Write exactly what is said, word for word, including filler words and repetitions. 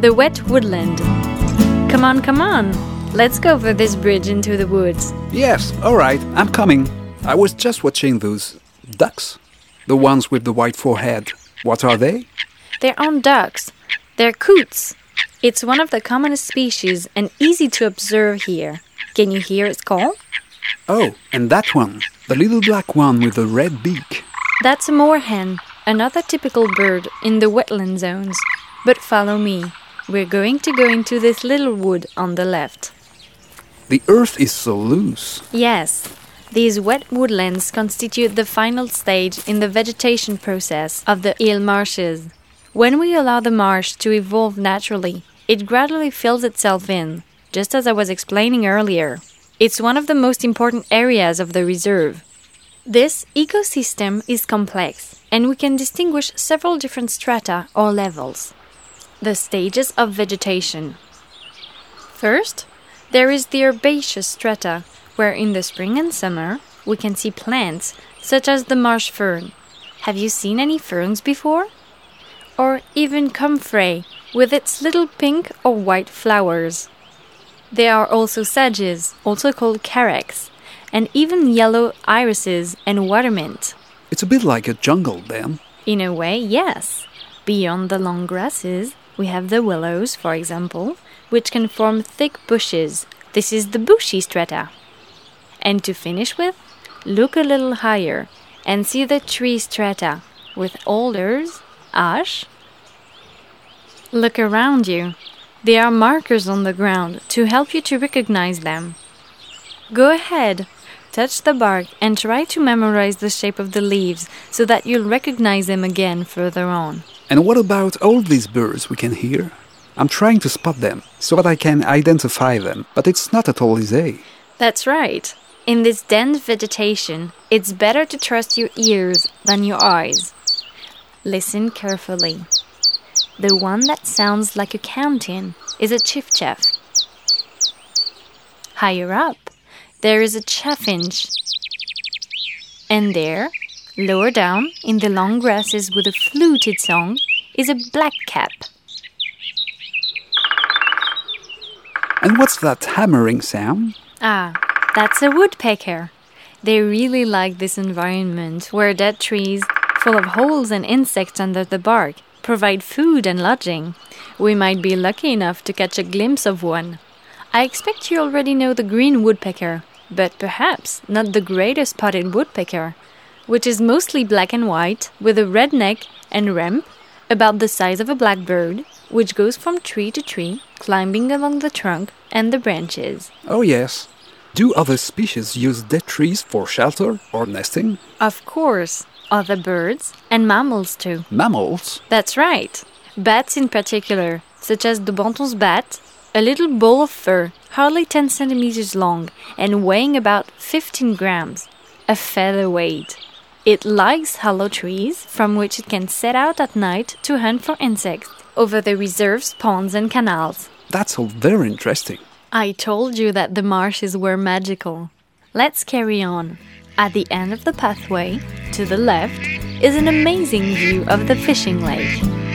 the wet woodland. Come on, come on. Let's go over this bridge into the woods. Yes, all right, I'm coming. I was just watching those ducks, the ones with the white forehead. What are they? They aren't ducks. They're coots. It's one of the commonest species and easy to observe here. Can you hear its call? Oh, and that one, the little black one with the red beak. That's a moorhen, another typical bird in the wetland zones. But follow me. We're going to go into this little wood on the left. The earth is so loose. Yes, these wet woodlands constitute the final stage in the vegetation process of the Île marshes. When we allow the marsh to evolve naturally, it gradually fills itself in, just as I was explaining earlier. It's one of the most important areas of the reserve. This ecosystem is complex, and we can distinguish several different strata or levels. The stages of vegetation. First, there is the herbaceous strata, where in the spring and summer we can see plants such as the marsh fern. Have you seen any ferns before? Or even comfrey with its little pink or white flowers. There are also sedges, also called carex, and even yellow irises and watermint. It's a bit like a jungle then. In a way, yes. Beyond the long grasses, we have the willows, for example, which can form thick bushes. This is the bushy strata. And to finish with, look a little higher and see the tree strata with alders, ash. Look around you. There are markers on the ground to help you to recognize them. Go ahead, touch the bark and try to memorize the shape of the leaves so that you'll recognize them again further on. And what about all these birds we can hear? I'm trying to spot them so that I can identify them, but it's not at all easy. That's right. In this dense vegetation, it's better to trust your ears than your eyes. Listen carefully. The one that sounds like a counting is a chiffchaff. Higher up, there is a chaffinch. And there, lower down, in the long grasses with a fluted song, is a blackcap. And what's that hammering sound? Ah, that's a woodpecker. They really like this environment where dead trees, full of holes and insects under the bark, provide food and lodging. We might be lucky enough to catch a glimpse of one. I expect you already know the green woodpecker, but perhaps not the greater spotted woodpecker, which is mostly black and white, with a red neck and rump, about the size of a blackbird, which goes from tree to tree, climbing along the trunk and the branches. Oh yes. Do other species use dead trees for shelter or nesting? Of course. Other birds and mammals too. Mammals? That's right. Bats in particular, such as the Banton's bat, a little ball of fur, hardly ten centimeters long and weighing about fifteen grams, a featherweight. It likes hollow trees from which it can set out at night to hunt for insects over the reserves, ponds and canals. That's all very interesting. I told you that the marshes were magical. Let's carry on. At the end of the pathway, to the left, is an amazing view of the fishing lake.